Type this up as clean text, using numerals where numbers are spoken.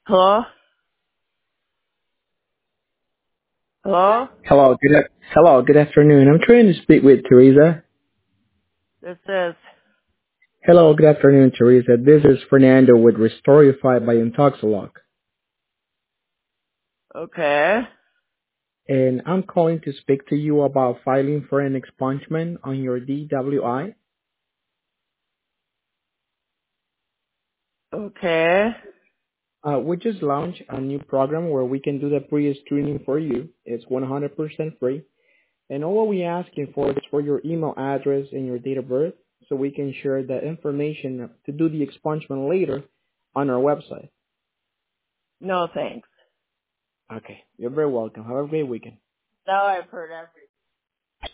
Hello? Hello? Hello, good afternoon. I'm trying to speak with Teresa. This is, Hello, good afternoon, Teresa. This is Fernando with Restorify by Intoxilog. okay. And I'm calling to speak to you about filing for an expungement on your DWI. Okay. We just launched a new program where we can do the pre-screening for you. It's 100% free. And all we asking for is for your email address and your date of birth so we can share that information to do the expungement later on our website. No thanks. Okay, you're very welcome. Have a great weekend. Now I've heard everything.